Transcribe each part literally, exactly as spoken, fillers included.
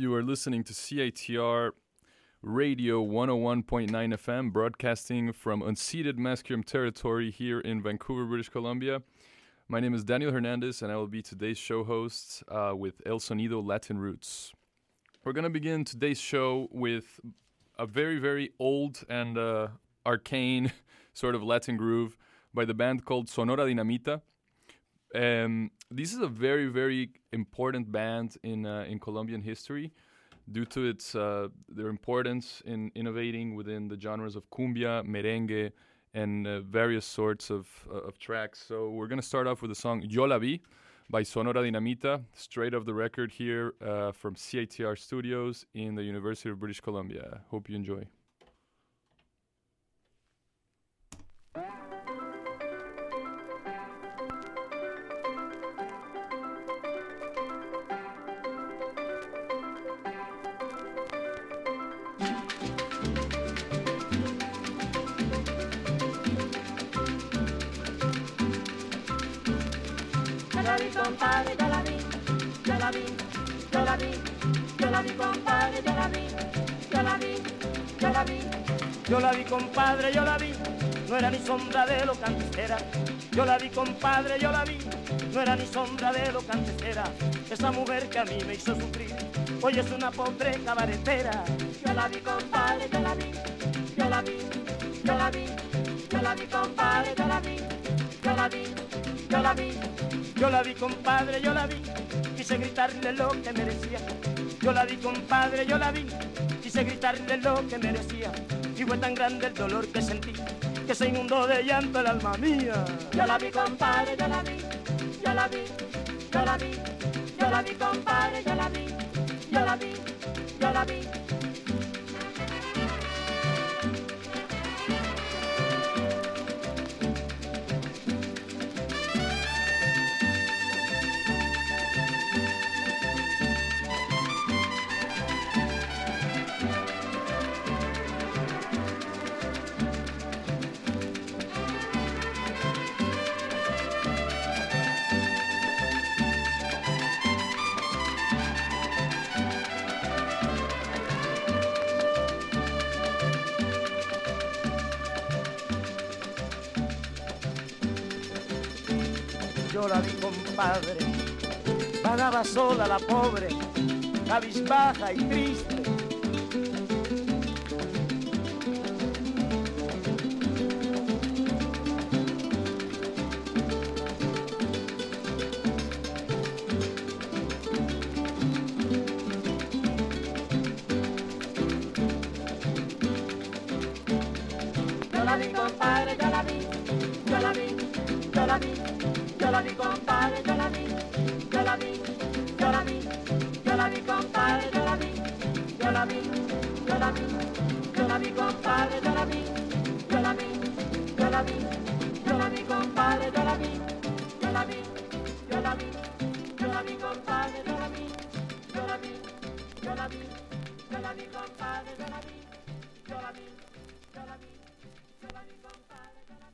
You are listening to C I T R Radio one oh one point nine F M, broadcasting from unceded Musqueam territory here in Vancouver, British Columbia. My name is Daniel Hernandez, and I will be today's show host uh, with El Sonido Latin Roots. We're going to begin today's show with a very, very old and uh, arcane sort of Latin groove by the band called Sonora Dinamita. Um, this is a very, very important band in uh, in Colombian history due to its uh, their importance in innovating within the genres of cumbia, merengue, and uh, various sorts of uh, of tracks. So we're gonna start off with the song Yo La Vi by Sonora Dinamita, straight off the record here uh, from C I T R Studios in the University of British Columbia. Hope you enjoy. Compadre, yo la vi, yo la vi, yo la vi, yo la vi, compadre, yo la vi, yo la vi, yo la vi. Yo la vi, compadre, yo la vi, no era ni sombra de lo que antes era. Yo la vi, compadre, yo la vi, no era ni sombra de lo que antes era. Esa mujer que a mí me hizo sufrir, hoy es una pobre cabaretera. Yo la vi, compadre, yo la vi, yo la vi, yo la vi, yo la vi, compadre, yo la vi, yo la vi, yo la vi. Yo la vi, compadre, yo la vi, quise gritarle lo que merecía. Yo la vi, compadre, yo la vi, quise gritarle lo que merecía. Y fue tan grande el dolor que sentí, que se inundó de llanto el alma mía. Yo la vi, compadre, yo la vi, yo la vi, yo la vi, yo la vi, compadre, yo la vi, yo la vi, yo la vi. Yo la vi, compadre, vagaba sola la pobre, cabizbaja y triste. Yo la vi, compadre, yo la vi, yo la vi, yo la vi. Yo la vi, compadre, yo la vi, yo la vi, yo la vi, yo la vi, compadre, yo la vi, yo la vi, yo la vi, yo la vi, compadre, yo la vi, yo la vi, yo la vi, yo la vi, compadre, yo la vi, yo la vi, yo la vi, yo la vi, compadre, yo la vi, yo la vi, yo la vi, yo la vi, compadre, yo la vi, yo la vi, yo la vi, yo la vi, compadre, yo la vi.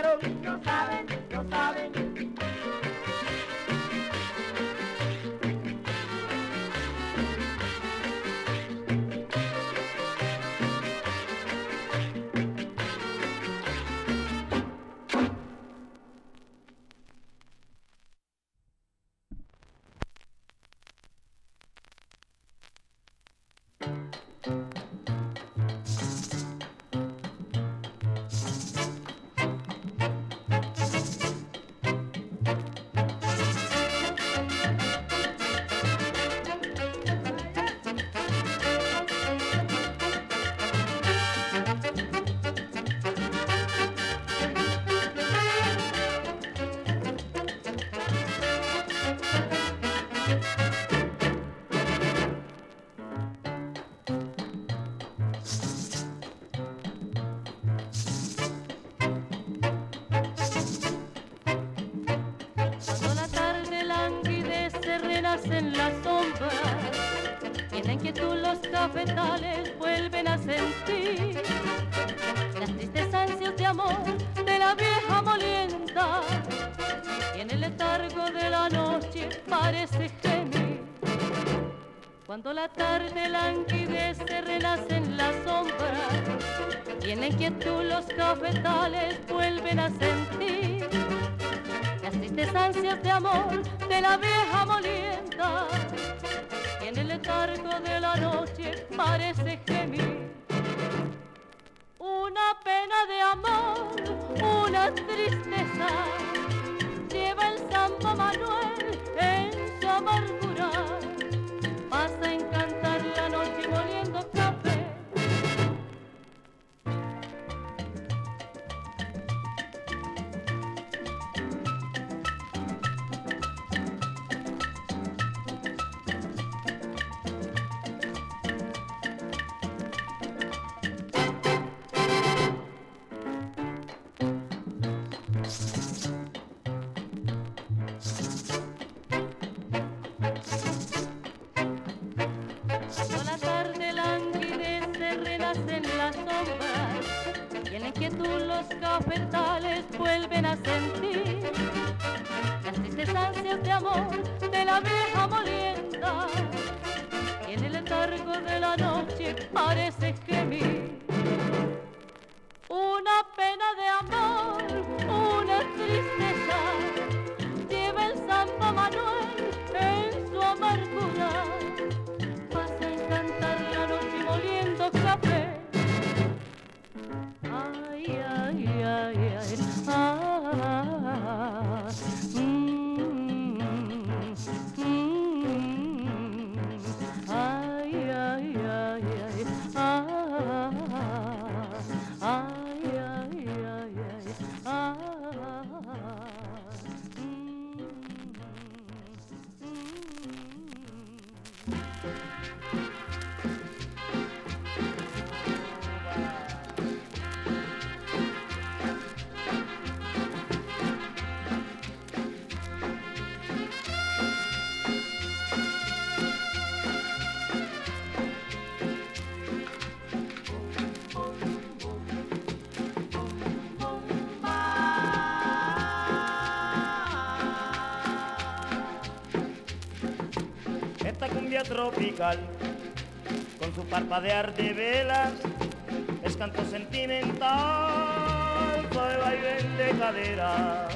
cafetales vuelven a sentir las tristes ansias de amor de la vieja molienda, y en el letargo de la noche parece gemir. Cuando la tarde languidece, renace en la sombra, y en la inquietud los cafetales vuelven a sentir las tristes ansias de amor de la vieja molienda, y en el letargo de la noche parece gemir. Una pena de amor, una tristeza, lleva el Samba Manuel en su amargura. Vas a encantar la noche moliendo café. Los cafetales vuelven a sentir las tristes ansias de amor de la vieja molienda, y en el letargo de la noche parece gemir. Una pena de amor, una tristeza, lleva el Samba Manuel en su amargura. Vas a encantar la noche moliendo café. Ay, ay, ay, ay, ah, mm, mm, ay, ay, ay, ay, ah, ay, ay, ay, ay, ah, mm, mm. Tropical, con su parpadear de velas, es canto sentimental, suave baile de caderas.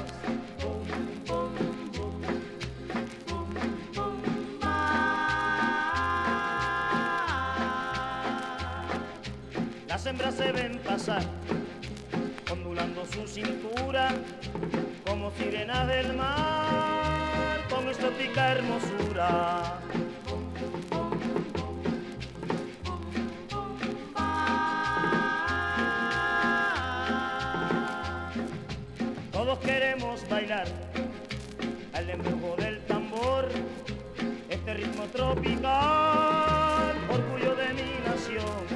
Las hembras se ven pasar, ondulando su cintura, como sirenas del mar, con exótica hermosura. Todos queremos bailar al embrujo del tambor, este ritmo tropical, orgullo de mi nación.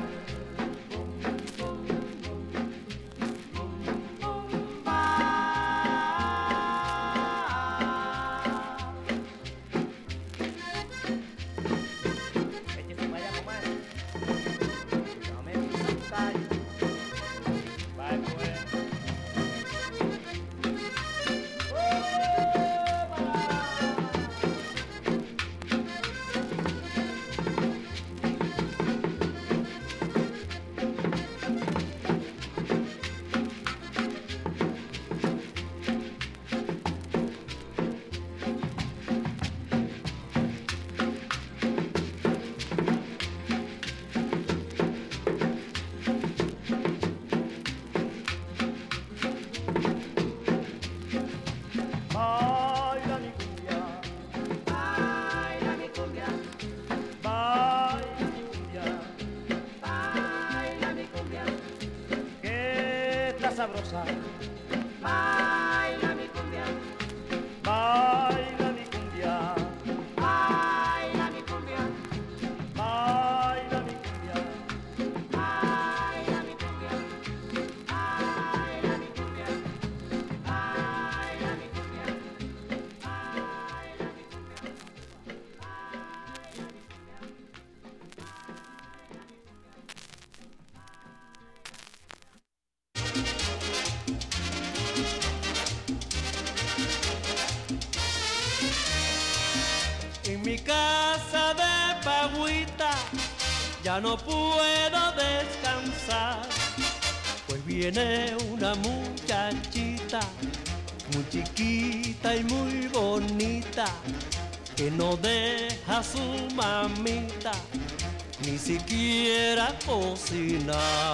Sabrosa, baila mi cumbia, baila mi cumbia, baila mi cumbia, baila mi cumbia, baila mi cumbia, baila mi cumbia, baila mi cumbia, baila mi cumbia, baila mi cumbia. ya no puedo descansar, pues viene una muchachita, muy chiquita y muy bonita, que no deja a su mamita ni siquiera cocinar.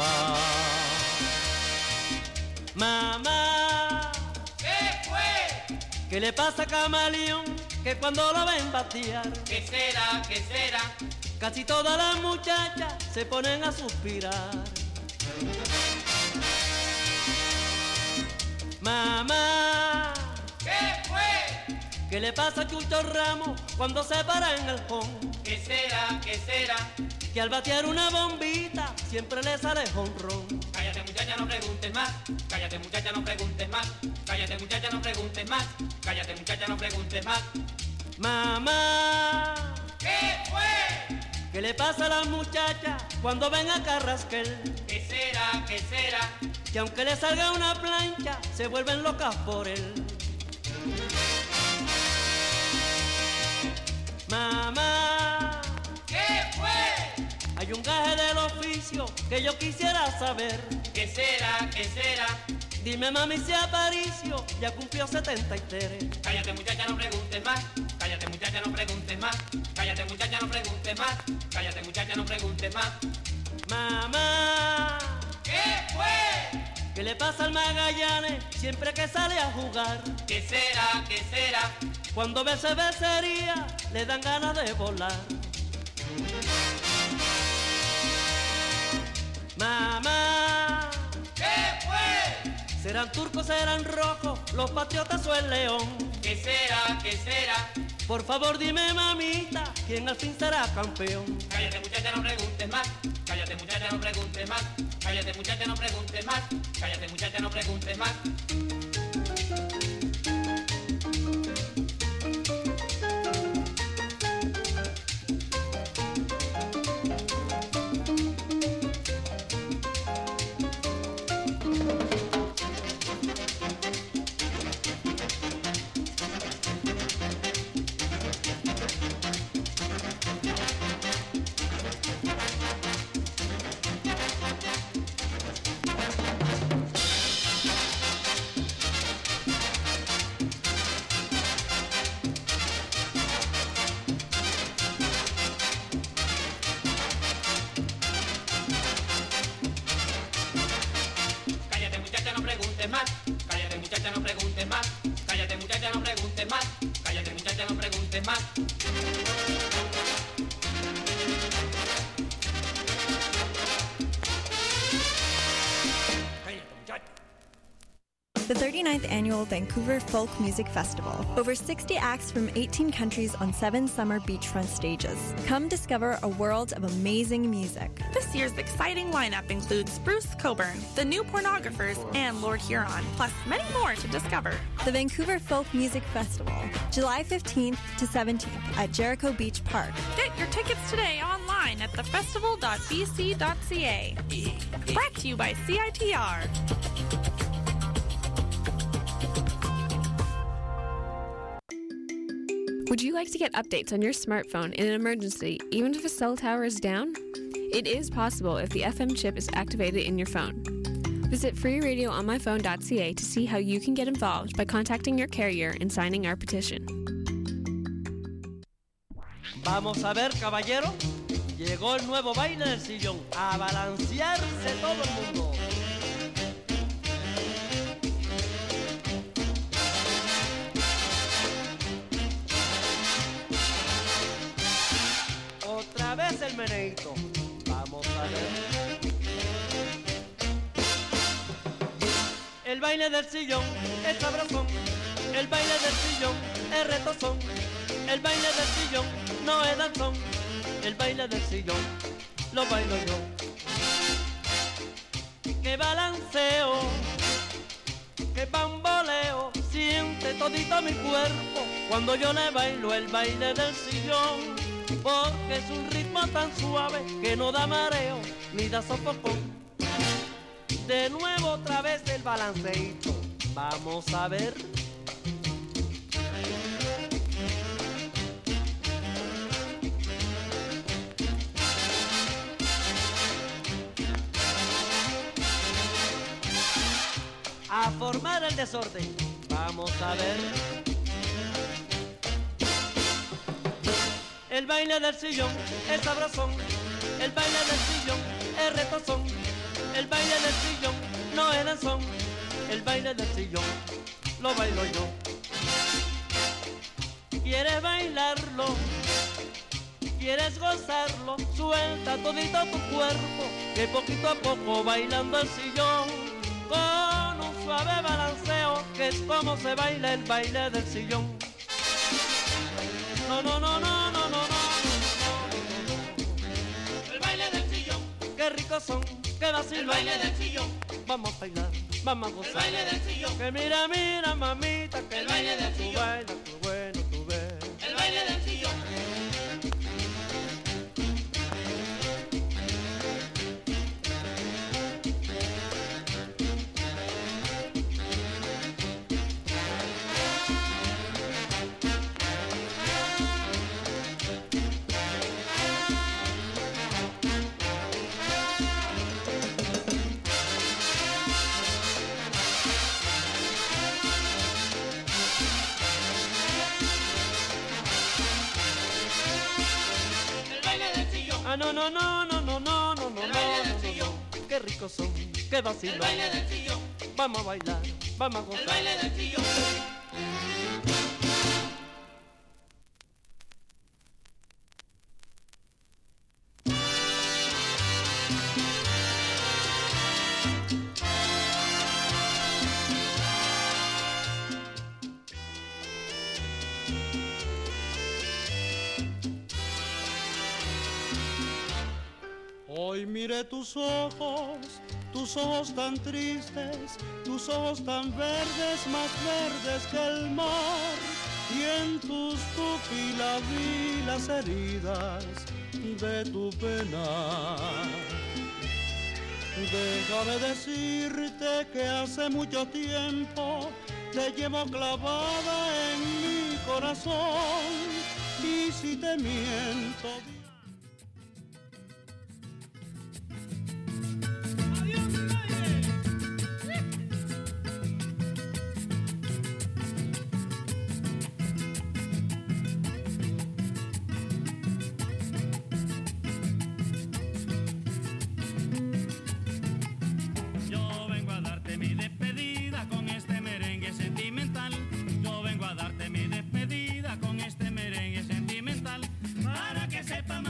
Mamá, ¿qué fue? ¿qué le pasa a Camaleón? Que cuando lo ven batear, ¿qué será? ¿Qué será? casi todas las muchachas se ponen a suspirar. Mamá, ¿qué fue? ¿qué le pasa a Chucho Ramos cuando se para en el home? ¿Qué será? ¿Qué será? Que al batear una bombita siempre le sale jonrón. Cállate muchacha, no preguntes más. Cállate muchacha, no preguntes más. Cállate muchacha, no preguntes más. Cállate muchacha, no preguntes más. Mamá, ¿qué fue? ¿qué le pasa a las muchachas cuando ven a Carrasquel? ¿Qué será? ¿Qué será? Que aunque le salga una plancha, se vuelven locas por él. Mamá, ¿qué fue? hay un gaje del oficio que yo quisiera saber. ¿Qué será? ¿Qué será? Dime mami si Aparicio ya cumplió setenta y tres. Cállate muchacha, no preguntes más. Cállate muchacha, no preguntes más. Cállate muchacha, no preguntes más. Cállate muchacha, no preguntes más. Mamá, ¿qué fue? ¿qué le pasa al Magallanes siempre que sale a jugar? ¿Qué será? ¿Qué será? Cuando ve cervecería le dan ganas de volar. Mamá, ¿qué fue? serán turcos, serán rojos, los patriotas o el león. ¿Qué será? ¿Qué será? Por favor dime mamita, ¿quién al fin será campeón? Cállate muchacha, no preguntes más. Cállate muchacha, no preguntes más. Cállate muchacha, no preguntes más. Cállate muchacha, no preguntes más. The thirty-ninth Annual Vancouver Folk Music Festival. Over sixty acts from eighteen countries on seven summer beachfront stages. Come discover a world of amazing music. This year's exciting lineup includes Bruce Coburn, The New Pornographers, and Lord Huron, plus many more to discover. The Vancouver Folk Music Festival, July fifteenth to seventeenth at Jericho Beach Park. Get your tickets today online at the festival dot b c dot c a. Brought to you by C I T R. Would you like to get updates on your smartphone in an emergency, even if a cell tower is down? It is possible if the F M chip is activated in your phone. Visit free radio on my phone dot c a to see how you can get involved by contacting your carrier and signing our petition. Vamos a ver, caballero, llegó el nuevo baile del sillón, a balancearse todo el mundo. Otra vez el meneíto, vamos a ver. El baile del sillón es sabrosón, el baile del sillón es retozón, el baile del sillón no es danzón, el baile del sillón lo bailo yo. Que balanceo, que bamboleo, siente todito mi cuerpo cuando yo le bailo el baile del sillón, porque es un ritmo tan suave que no da mareo ni da sofocón. De nuevo otra vez el balanceito, vamos a ver. a formar el desorden. Vamos a ver. El baile del sillón es sabrosón, el baile del sillón es retozón, el baile del sillón no es danzón, el baile del sillón lo bailo yo. ¿Quieres bailarlo? ¿Quieres gozarlo? Suelta todito tu cuerpo, que poquito a poco bailando el sillón, con un suave balanceo, que es como se baila el baile del sillón. No, no, no, no, no, no, no, no. El baile del sillón. Qué ricos son, qué vacilón. El baile del sillón. Vamos a bailar, vamos a gozar. El baile del sillón. Que mira, mira, mamita, que el baile del sillón. Tú bailas, tú bueno, tú ves. El baile del sillón. Ah, no, no, no, no, no, no, no, no, el baile no, del no, sillón. no. Qué ricos son, qué vacilón. El baile del sillón. Vamos a bailar, vamos a gozar. El baile del sillón. Hoy miré tus ojos, tus ojos tan tristes, tus ojos tan verdes, más verdes que el mar, y en tus pupilas vi las heridas de tu pena. Déjame decirte que hace mucho tiempo te llevo clavada en mi corazón, y si te miento... Sepa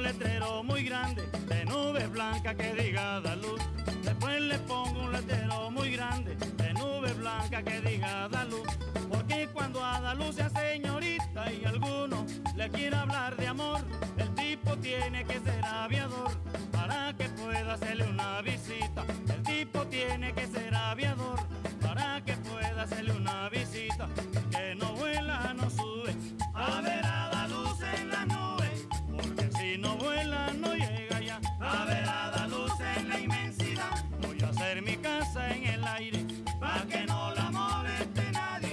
letrero muy grande de nubes blancas que diga Adaluz. Después le pongo un letrero muy grande de nubes blancas que diga Adaluz. Porque cuando Adaluz sea señorita y alguno le quiera hablar de amor, el tipo tiene que ser aviador para que pueda hacerle una visita. El tipo tiene que ser aviador para que pueda hacerle una visita. Que no vuela, no sube a ver a Adaluz en las nubes, porque si no vuela no llega ya a ver a Adaluz en la inmensidad. Voy a hacer mi casa en el aire para que no la moleste nadie.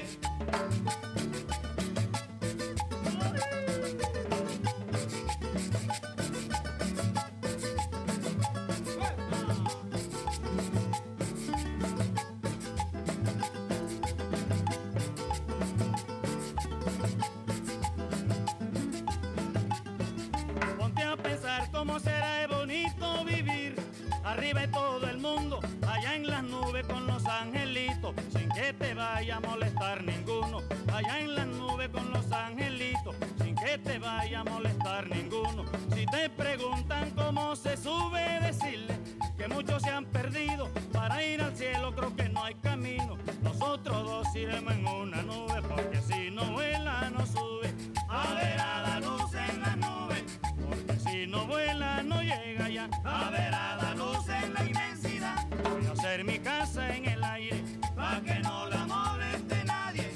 Cómo será de bonito vivir arriba de todo el mundo, allá en las nubes con los angelitos, sin que te vaya a molestar ninguno. Allá en las nubes con los angelitos, sin que te vaya a molestar ninguno. Si te preguntan cómo se sube, decirle que muchos se han perdido. Para ir al cielo creo que no hay camino. Nosotros dos iremos en una nube, porque si no vuela no sube a ver a la luz en las nubes. Si no vuela no llega ya a ver a la luz en la inmensidad. Voy a hacer mi casa en el aire pa' que no la moleste nadie.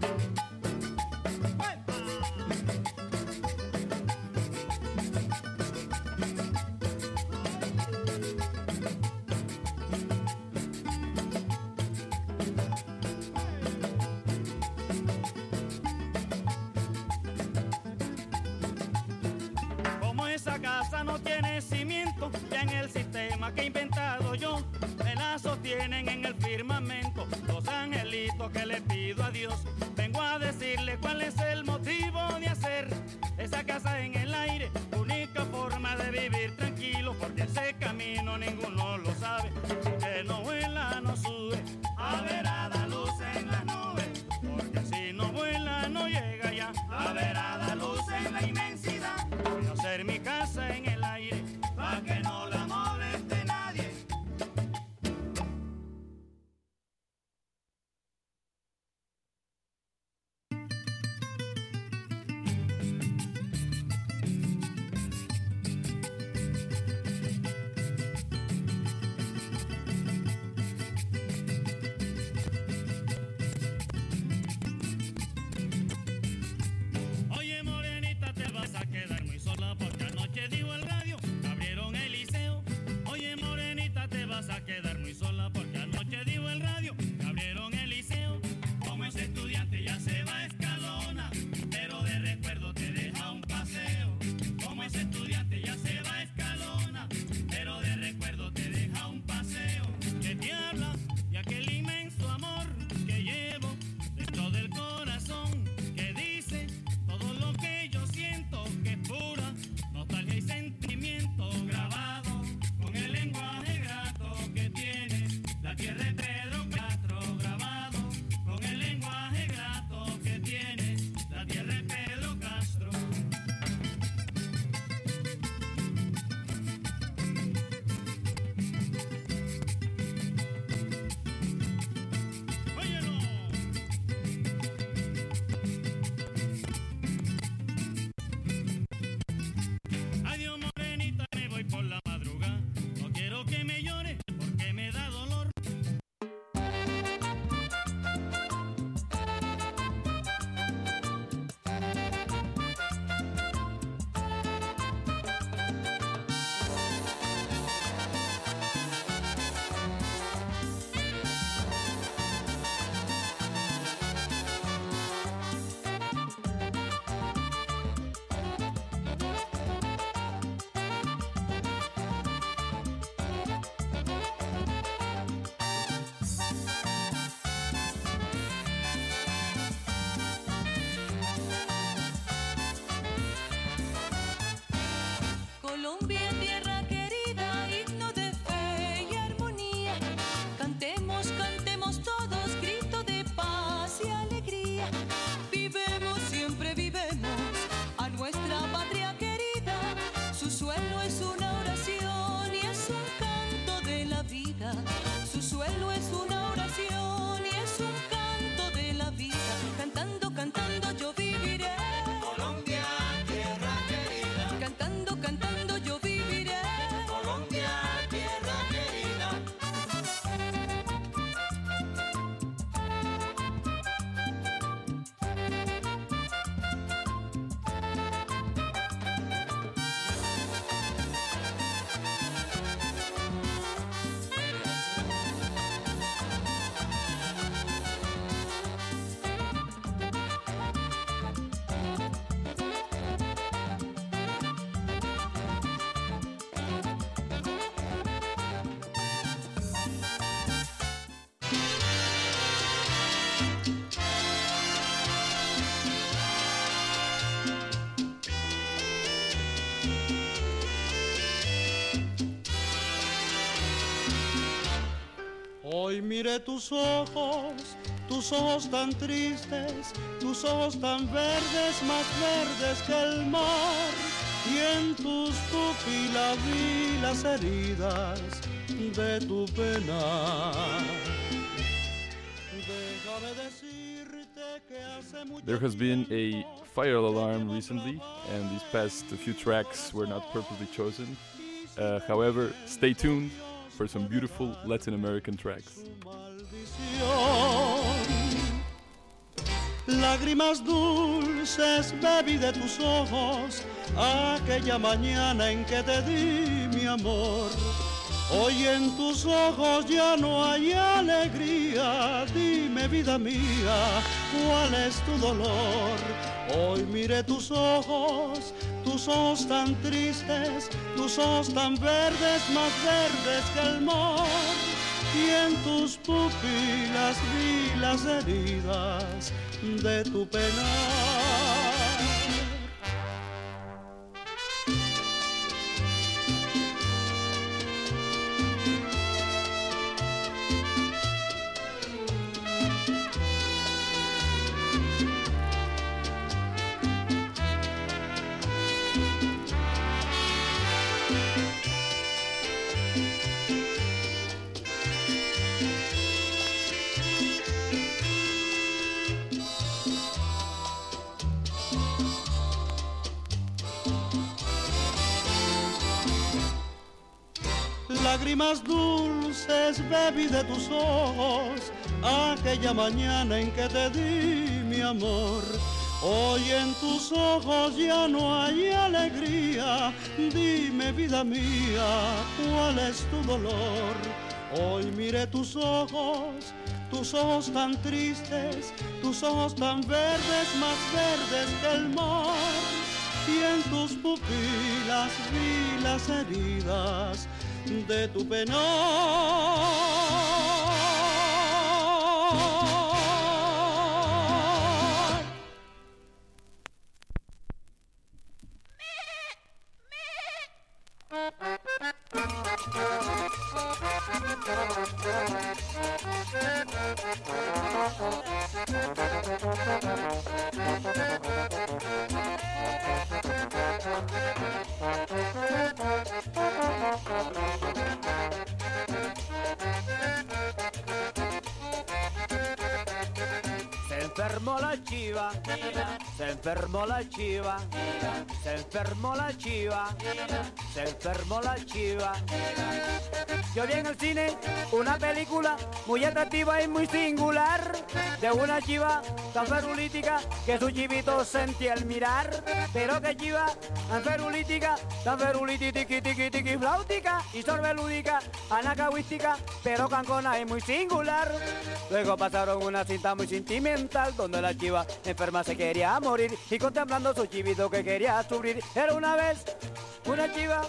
Esa casa no tiene cimiento, ya en el sistema que he inventado yo, me la sostienen en el firmamento los angelitos que le pido a Dios. Vengo a decirle cuál es el motivo de hacer esa casa en el aire, única forma de vivir tranquilo, porque ese camino ninguno lo sabe. Que no vuela, no sube a ver a la luz en las nubes, porque si no vuela no llega ya a ver a la luz en la inmensidad. Voy a hacer mi casa en el aire pa' que no la moleste nadie. Oye, morenita, te vas a quedar muy sola porque anoche dijo el radio que abrieron el liceo. Oye, morenita, te vas a quedar muy sola porque anoche dijo el radio que abrieron el liceo. Como ese estudiante ya se va a Escalona, pero de recuerdo te deja un paseo. Como ese estudiante ya se va a Escalona, pero de recuerdo te deja un paseo. Que te habla de aquel inmenso amor que llevo dentro del corazón, que dice todo lo que yo siento, que es pura nostalgia y sentimiento, grabado con el lenguaje grato que tiene la tierra de Pedro Castro, grabado con el lenguaje grato que tiene la tierra de Pedro Castro. Óyelo. Adiós, morenita, me voy por la madrugada. No quiero que me llore porque me da dolor. Hoy miré tus ojos, tus ojos tan tristes, tus ojos tan verdes, más verdes que el mar, y en tus pupilas vi las heridas de tu pena. Déjame decirte que hace mucho There has been a fire alarm recently, and these past few tracks were not purposely chosen. Uh, however, stay tuned for some beautiful Latin American tracks. Lágrimas dulces bebí de tus ojos aquella mañana en que te di mi amor. Hoy en tus ojos ya no hay alegría. Dime, vida mía, ¿cuál es tu dolor? Hoy miré tus ojos, tus ojos tan tristes, tus ojos tan verdes, más verdes que el mar, y en tus pupilas vi las heridas de tu penar. Lágrimas dulces bebí de tus ojos aquella mañana en que te di mi amor. Hoy en tus ojos ya no hay alegría. Dime, vida mía, ¿cuál es tu dolor? Hoy miré tus ojos, tus ojos tan tristes, tus ojos tan verdes, más verdes que el mar, y en tus pupilas vi las heridas de tu penar. Se enfermó la chiva, se enfermó la chiva, se enfermó la chiva, se enfermó la chiva. Yo vi en el cine una película muy atractiva y muy singular, de una chiva tan ferulítica que su chivito sentía al mirar. Pero que chiva tan ferulítica, tan ferulítica, tiqui tiqui tiqui flautica y sorbelúdica, anacahuística, pero cancona y muy singular. Luego pasaron una cinta muy sentimental donde la chiva enferma se quería morir y contemplando su chivito que quería sufrir. Era una vez una chiva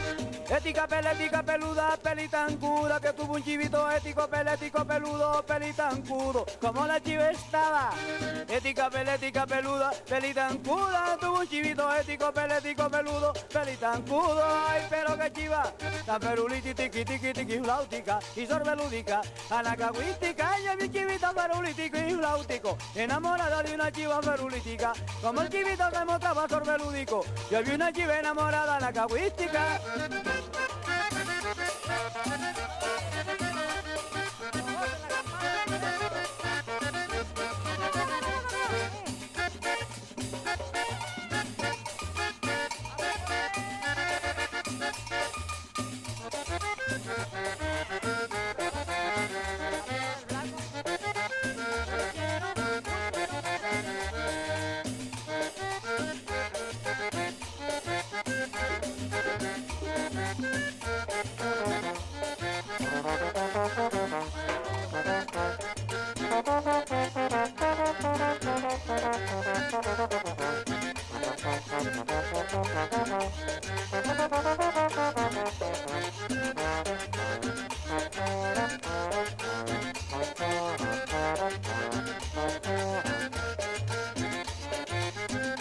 ética, pelética, peluda, pelitancuda, que tuvo un chivito ético, pelético, peludo, pelitancudo. Como la chiva estaba ética, pelética, peluda, pelitancuda, tuvo un chivito ético, pelético, peludo, pelitancudo. Ay, pero que chiva tan feruliti, tiqui, tiqui, tiqui, flautica y sorbelúdica, anacahuística. Ella es mi chivito ferulítico y flautico, enamorada de una chiva ferulítica, como el chivito se mostraba sorbelúdico. Yo vi una chiva enamorada anacahuística.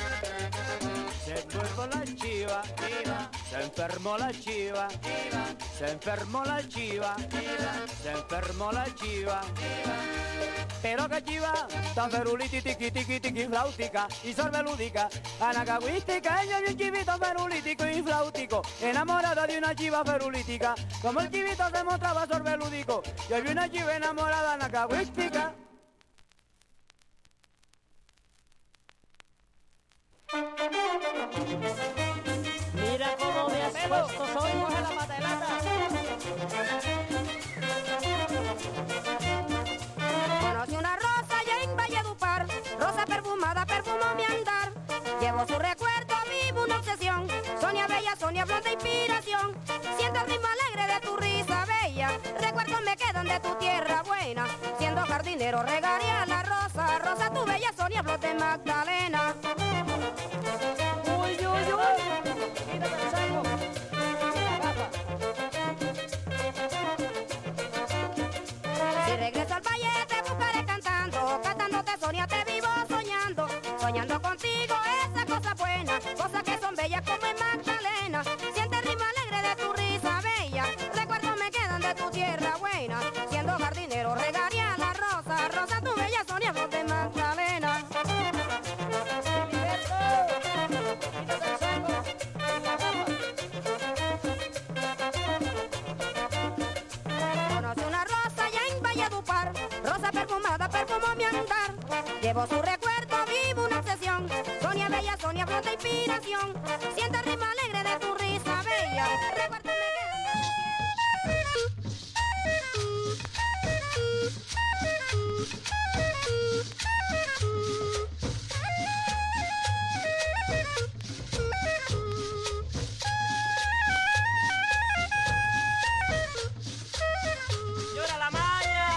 Se enfermó la chiva, se enfermó la chiva, se enfermó la chiva, se enfermó la chiva. Pero que chiva, tan feruliti, tiqui, tiqui, tiqui, flautica y sorbelúdica, anacagüística, ella y un chivito ferulítico y flautico, enamorada de una chiva ferulítica, como el chivito se mostraba sorbelúdico, yo vi una chiva enamorada anacagüística. Mira cómo me has puesto, soy a la patelata. Conocí una rosa allá en Valledupar, rosa perfumada, perfumó mi andar. Llevo su recuerdo, vivo una obsesión. Sonia bella, Sonia blonda inspiración. Siento el ritmo alegre de tu risa bella. Recuerdos me quedan de tu tierra buena. Siendo jardinero regaría la rosa, rosa tu bella Sonia blonda de Magdalena. Uy, uy, uy. Quítate el saco. Si regreso al valle te buscaré cantando, cantándote Sonia te vivo soñando, soñando contigo esa cosa buena, cosas que son bellas como en Magdalena. Siente el ritmo alegre de tu risa bella, recuerdos me quedan de tu tierra buena. Siendo jardinero regaría la rosa, rosa tu bella Sonia flor de Magdalena. Conocí una rosa allá en Valledupar, rosa perfumada, perfumó mi andar. Llevo su recuerdo, vivo una obsesión. Sonia bella, Sonia flor de inspiración. Siente el ritmo alegre de tu risa bella. Recuerdo me Llora la malla.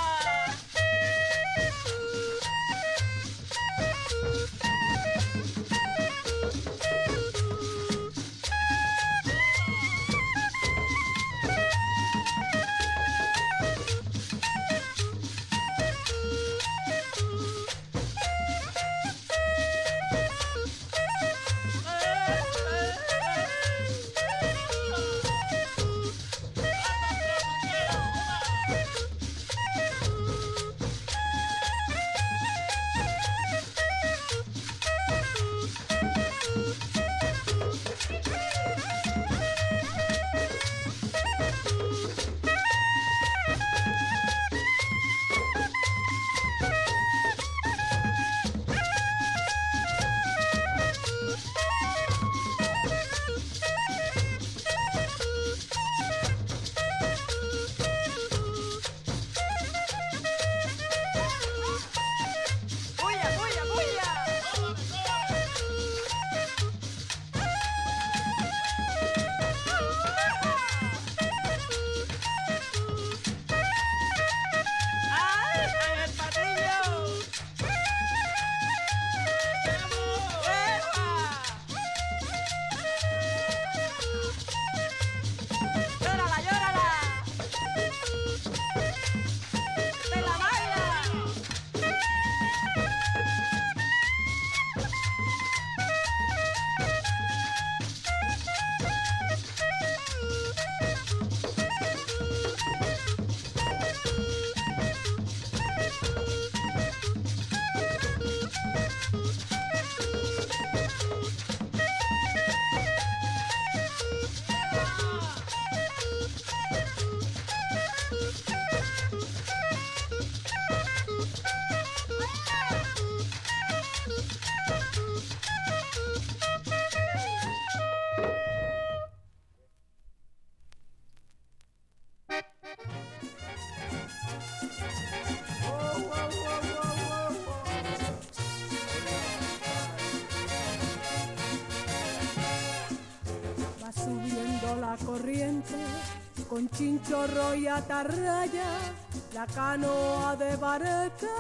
la corriente con chinchorro y atarraya, la canoa de bareta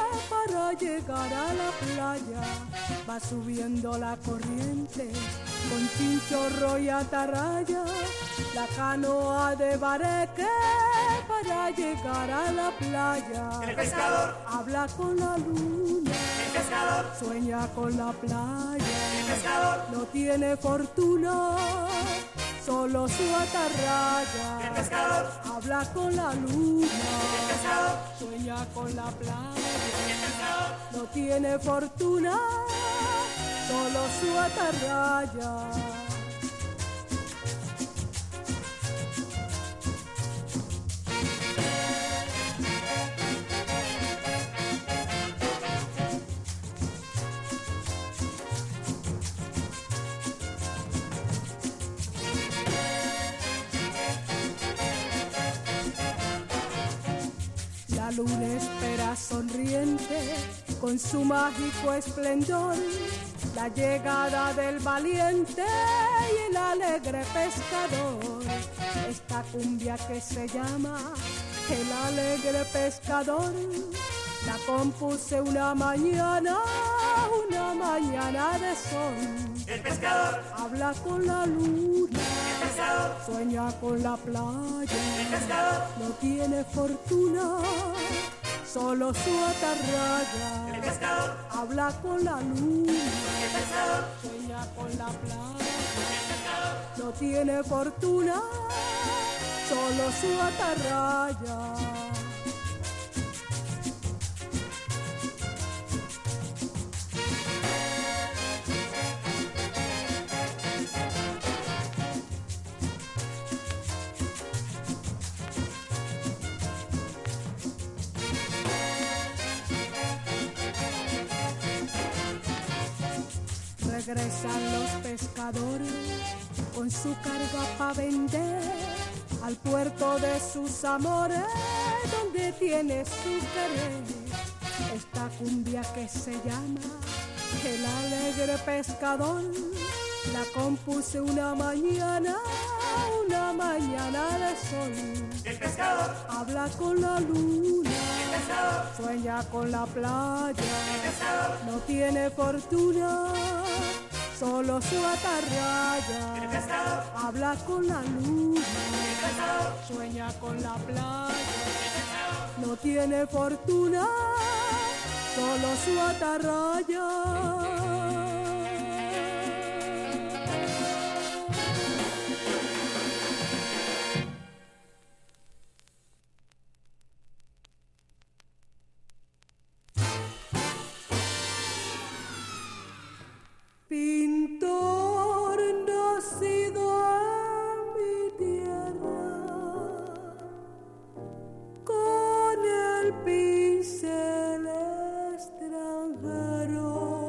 para llegar a la playa. Va subiendo la corriente con chinchorro y atarraya, la canoa de bareque para llegar a la playa. El pescador habla con la luna, el pescador sueña con la playa, el pescador no tiene fortuna, solo su atarraya. El pescador habla con la luna, el pescador sueña con la playa. El pescador no tiene fortuna, solo su atarraya. La luna espera sonriente con su mágico esplendor la llegada del valiente y el alegre pescador. Esta cumbia que se llama El Alegre Pescador la compuse una mañana, una mañana de sol. El pescador habla con la luna, el pescador sueña con la playa. El pescador no tiene fortuna, solo su atarraya. El pescador habla con la luna, el pescador sueña con la playa. El pescador no tiene fortuna, solo su atarraya. Regresan los pescadores con su carga pa' vender al puerto de sus amores, donde tiene su querer. Esta cumbia que se llama El Alegre Pescador la compuse una mañana, una mañana de sol. El pescador habla con la luna, el pescador sueña con la playa. El pescador no tiene fortuna, solo su atarraya. El pescador habla con la luna, el pescador sueña con la playa. El pescador no tiene fortuna, solo su atarraya. Pintor nacido en mi tierra, con el pincel extranjero.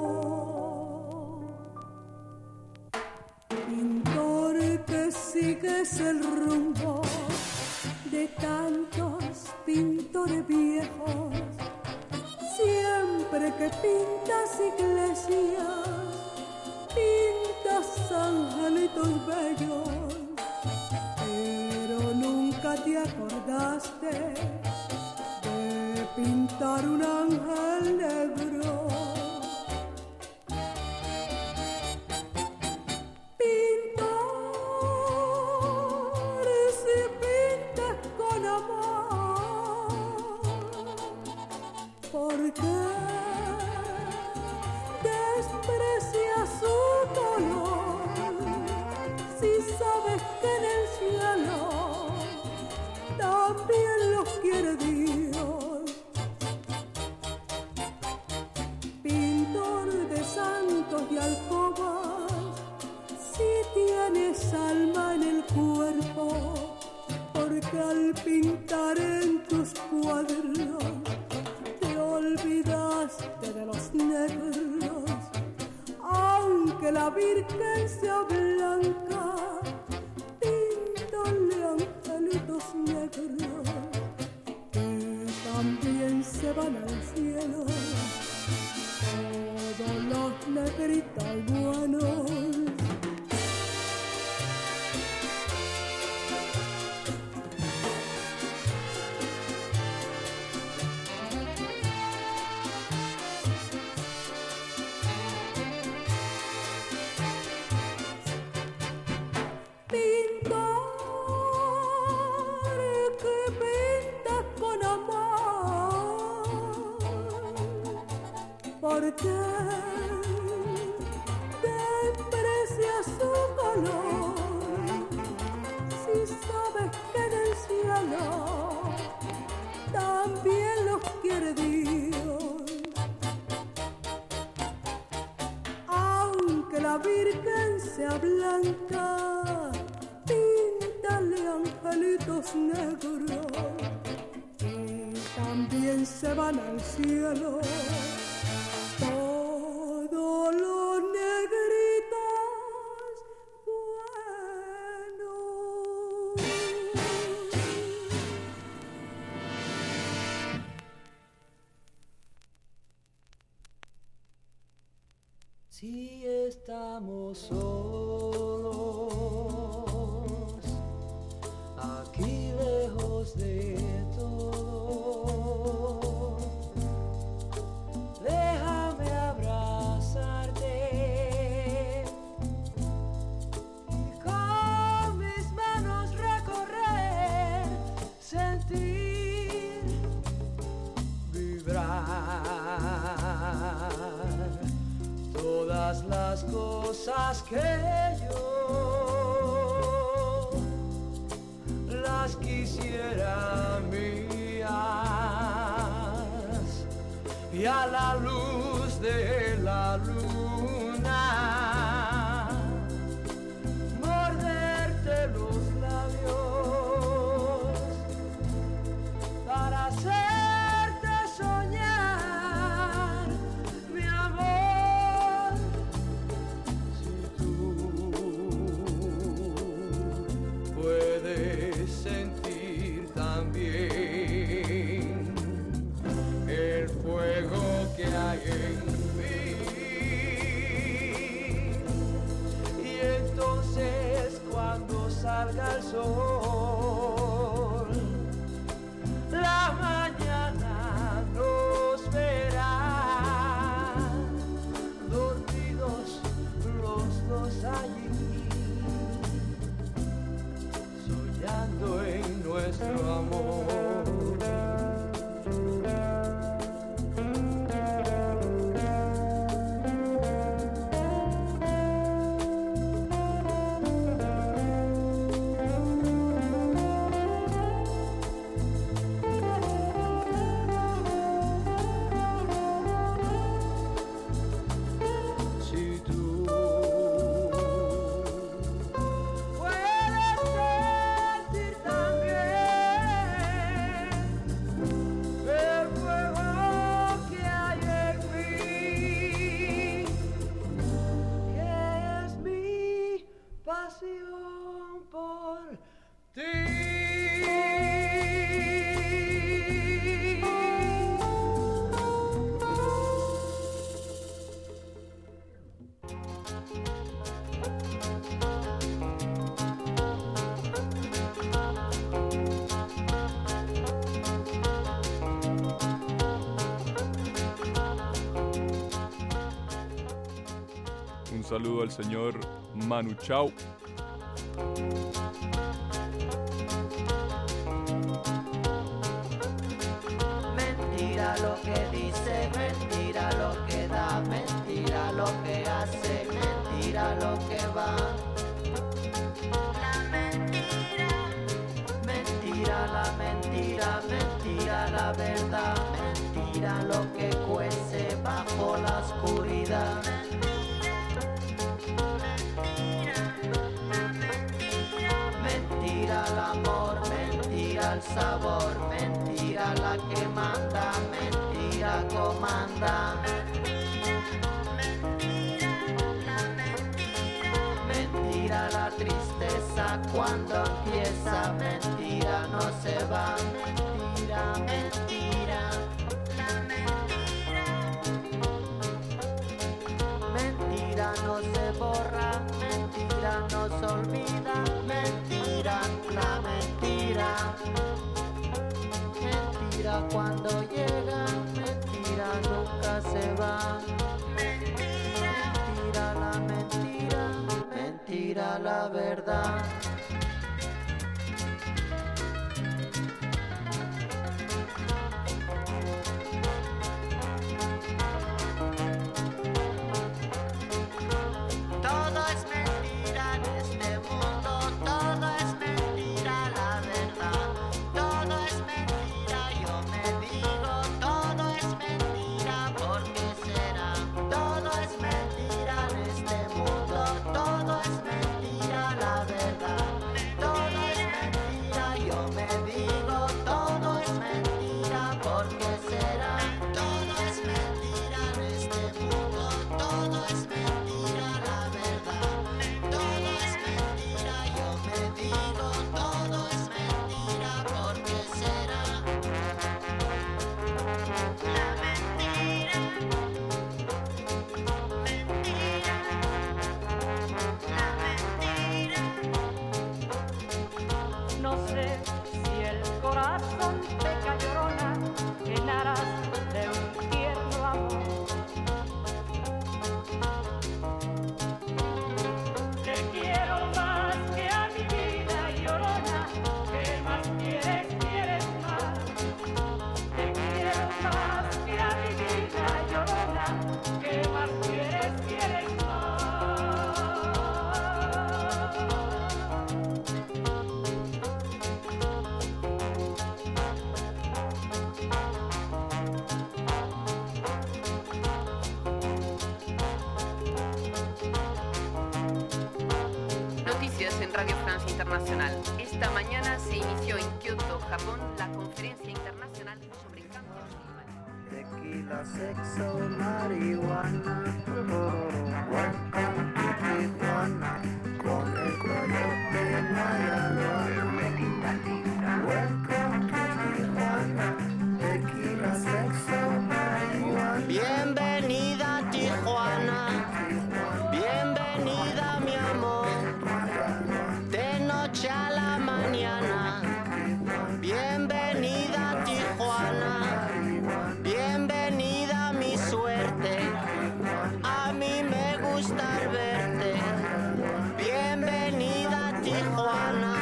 Pintor que sigues el rumbo de tantos pintores viejos, siempre que pintas iglesias, pintas angelitos bellos, pero nunca te acordaste de pintar un ángel negro. Pintor, si pintas con amor, ¿por qué desprecias su color? Si sabes que en el cielo también los quiere Dios. Pintor de santos y alcobas, si tienes alma en el cuerpo, porque al pintar en tus cuadros te olvidaste de los negros. Aunque la Virgen sea blanca, píntale angelitos negros que también se van al cielo, todos los negritos buenos. ¿Por qué desprecias su color? quiere Dios. Aunque la Virgen sea blanca, píntale angelitos negros y también se van al cielo todos los negritos buenos. Si estamos solos, aquí lejos de todo, déjame abrazarte y con mis manos recorrer, sentir, vibrar todas las cosas que yo las quisiera mías, y a la luz de la luna morderte los labios para hacerte soñar, mi amor. Si tú puedes sentir también el fuego que hay en mí, y entonces cuando salga el sol, la mañana nos verá dormidos los dos allí, soñando en nuestro amor. Si tú puedes sentir también el fuego que hay en mí, que es mi pasión por ti. Un saludo al señor Manu Chao. Mentira lo que dice, mentira lo que da, mentira lo que hace, mentira lo que va. La mentira, mentira la mentira, mentira la verdad, mentira lo que cuece bajo la oscuridad. Mentira el amor, mentira el sabor, mentira la que manda, mentira comanda. Mentira la tristeza cuando empieza, mentira no se va, mentira, mentira. Mentira no se borra, mentira no se olvida, mentira, la mentira. Mentira cuando llega, mentira nunca se va. Mentira la mentira, mentira la verdad. Todo es mentira en este mundo, todo es mentira la verdad, todo es mentira, yo me digo, todo en Radio Francia Internacional. Esta mañana se inició en Kioto, Japón, la conferencia internacional sobre cambio climático. Tequila, sexo, marihuana. Welcome to Tijuana. Con el coyote Mayagua. Welcome to Tijuana. Tequila, sexo, marihuana. Bienvenida a Tijuana. Bienvenida, mi amor. De noche a la mañana. Bienvenida a Tijuana. Bienvenida mi suerte. A mí me gusta verte. Bienvenida a Tijuana.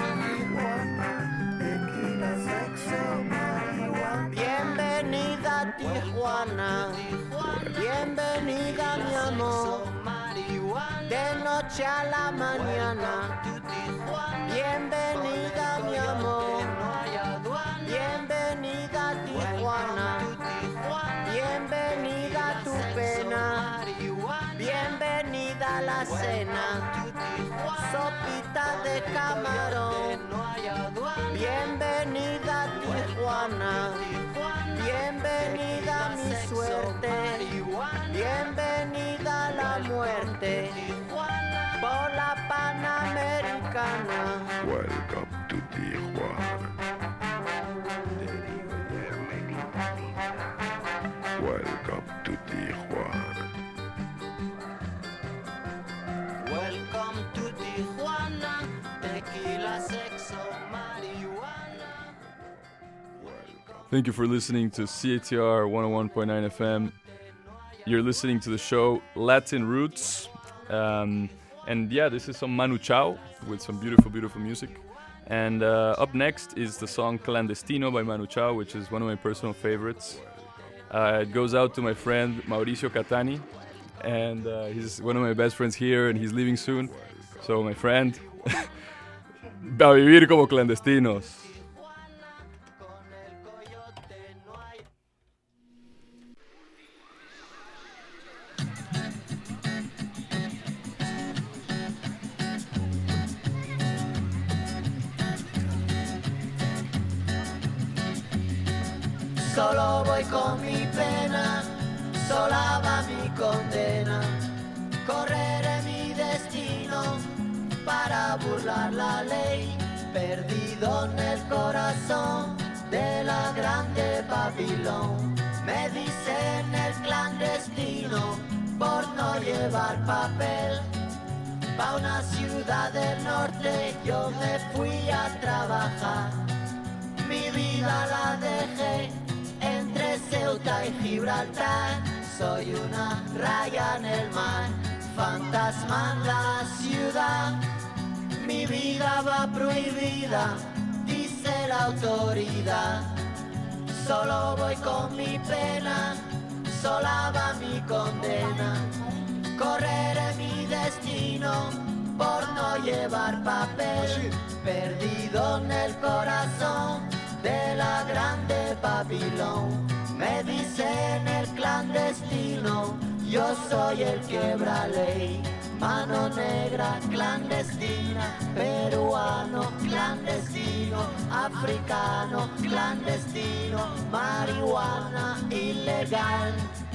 Bienvenida a Tijuana. Bienvenida mi amor. De noche a la mañana. Bienvenida mi amor. Bienvenida a Tijuana. Bienvenida a tu pena. Bienvenida a la cena. Sopita de camarón. Bienvenida a Tijuana. Bienvenida a mi suerte. Bienvenida a la muerte. Por la Panamericana. Welcome to Tijuana. Welcome to Tijuana. Welcome to Tijuana. Tequila, sexo, marihuana. Thank you for listening to C A T R one oh one point nine F M. You're listening to the show Latin Roots. Um, and yeah, this is some Manu Chao with some beautiful, beautiful music. And uh, up next is the song Clandestino by Manu Chao, which is one of my personal favorites. Uh, it goes out to my friend Mauricio Catani. And uh, he's one of my best friends here, and he's leaving soon. So, my friend, a vivir como clandestinos. Solo voy con mi pena, sola va mi condena. Correré mi destino para burlar la ley. Perdido en el corazón de la grande Babilón. Me dicen el clandestino por no llevar papel. Pa' una ciudad del norte yo me fui a trabajar. Mi vida la dejé entre Ceuta y Gibraltar. Soy una raya en el mar, fantasma en la ciudad. Mi vida va prohibida, dice la autoridad. Solo voy con mi pena, sola va mi condena. Correré mi destino por no llevar papel. Perdido en el corazón de la grande Babilón. Me dicen el clandestino, yo soy el quiebra ley. Mano negra clandestina, peruano clandestino, africano clandestino, marihuana ilegal.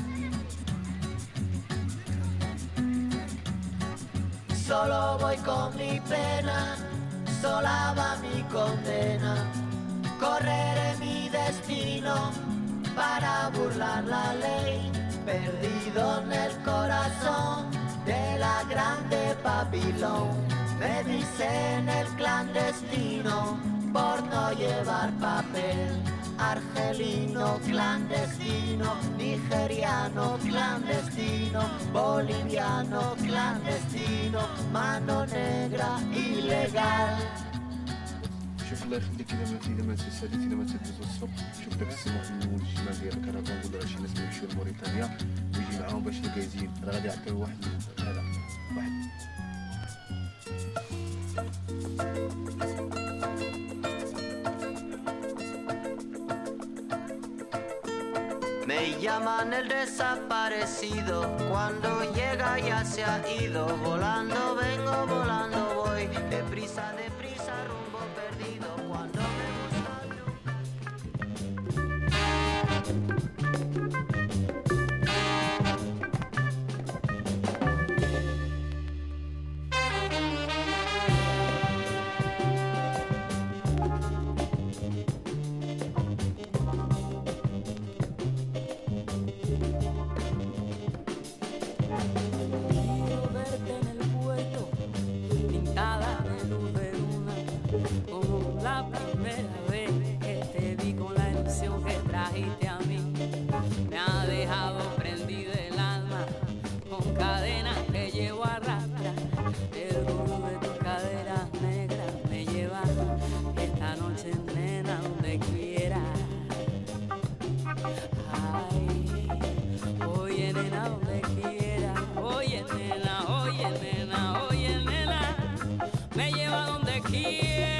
Solo voy con mi pena, sola va mi condena. Correré mi destino para burlar la ley. Perdido en el corazón de la grande Babilón. Me dicen el clandestino por no llevar papel. Argelino clandestino, nigeriano clandestino, boliviano clandestino, mano negra ilegal. شوف الله يخليك اذا ما اذا ما تسالي اذا ما تدوز الصبح شوف داك السماح من الشمال ديال الكرفان نقول راه شي ناس يمشيو لموريتانيا ويجي معاهم باش الكايزين راه غادي يعطيو واحد هذا واحد Me llaman el desaparecido, cuando llega ya se ha ido, volando vengo, volando voy. voy deprisa, deprisa, rumbo perdido cuando me gusta el Quiero verte en el puerto, pintada de luz de luna, como la primera vez que te vi con la ilusión que trajiste a mí. Me ha dejado prendida el alma con cadenas que llevo a arrastrar. El vudú de tus caderas negras me lleva esta noche, nena, donde quiera. Ay, oye, nena, donde quiera. Oye, nena, oye, nena, oye, nena, me lleva donde quiera.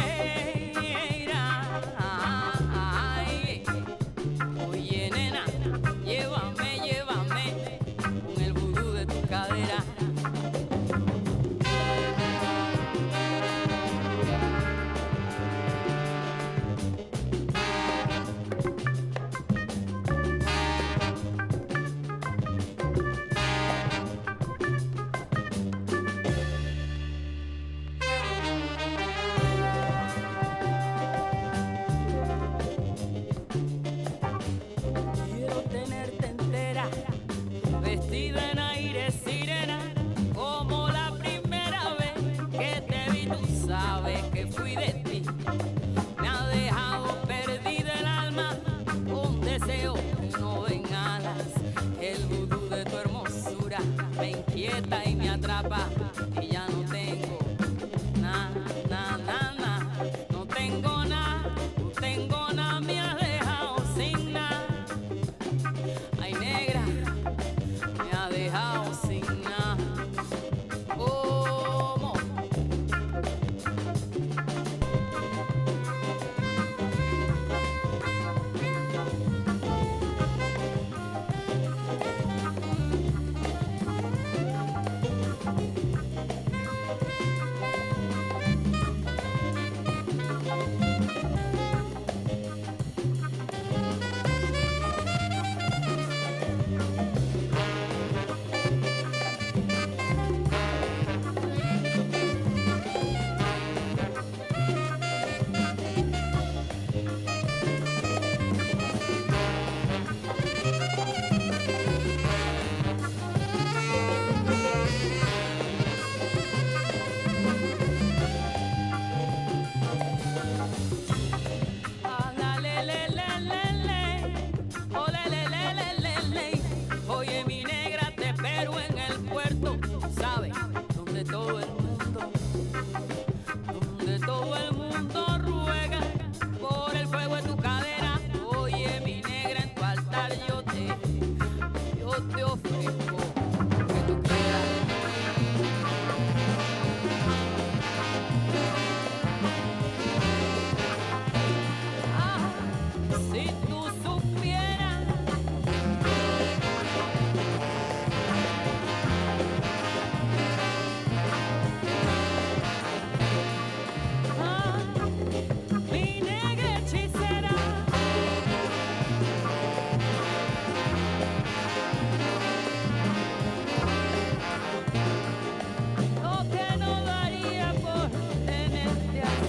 Ay, oye, nena, llévame, llévame con el vudú de tu cadera. Quiero tenerte entera, vestida en aire sirena, como la primera vez que te vi. Tú sabes que fui de ti. Me ha dejado perdida el alma, un deseo que no ven alas. El vudú de tu hermosura me inquieta y me atrapa, y ya no tengo nada, nada, nada, no tengo nada, no tengo nada, me has dejado sin nada. Ay, negra, me ha dejado sin nada. ¿Cómo? Ah, la, le, le, le, le, le. Oh, le, le, le, le, le, le. Oye, mi negra, te espero en el puerto, ¿sabes? Donde todo el mundo, donde todo el mundo ruega por el fuego de tu cadera. Oye, mi negra, en tu altar yo te, yo te ofrezco lo que tú quieras. Ah, si tú supieras ah, mi negra hechicera. Lo que no daría por tenerte así.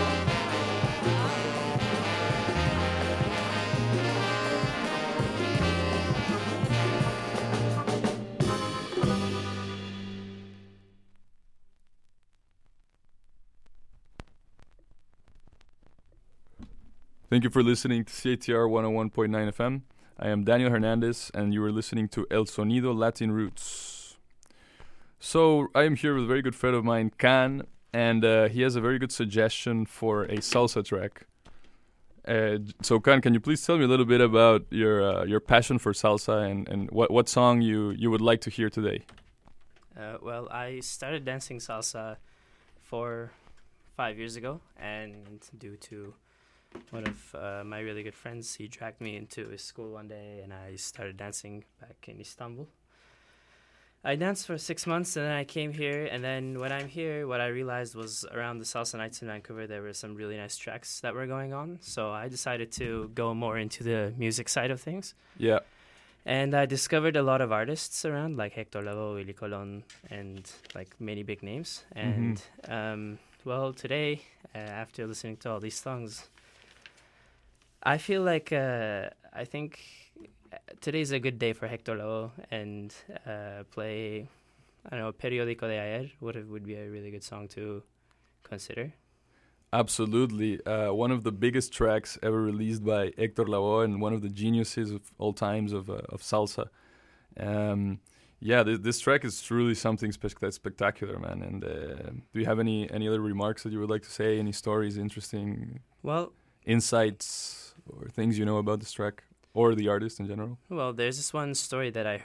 Thank you for listening to C A T R one oh one point nine F M. I am Daniel Hernandez, and you are listening to El Sonido Latin Roots. So, I am here with a very good friend of mine, Can, and uh, he has a very good suggestion for a salsa track. Uh, so, Can, can you please tell me a little bit about your uh, your passion for salsa and, and what, what song you, you would like to hear today? Uh, well, I started dancing salsa four, five years ago, and due to one of uh, my really good friends, he dragged me into his school one day, and I started dancing back in Istanbul. I danced for six months, and then I came here. And then when I'm here, what I realized was around the salsa nights in Vancouver, there were some really nice tracks that were going on. So I decided to go more into the music side of things. Yeah. And I discovered a lot of artists around, like Hector Lavoe, Willy Colon, and like many big names. And Mm-hmm. um, well, today, uh, after listening to all these songs, I feel like uh, I think today's a good day for Hector Lavoe, and uh, play, I don't know, Periódico de Ayer would would be a really good song to consider. Absolutely. Uh, one of the biggest tracks ever released by Hector Lavoe, and one of the geniuses of all times of uh, of salsa. Um, yeah, th- this track is truly something spe- that's spectacular, man. And uh, do you have any, any other remarks that you would like to say? Any stories, interesting Well, insights, or things you know about this track, or the artist in general? Well, there's this one story that I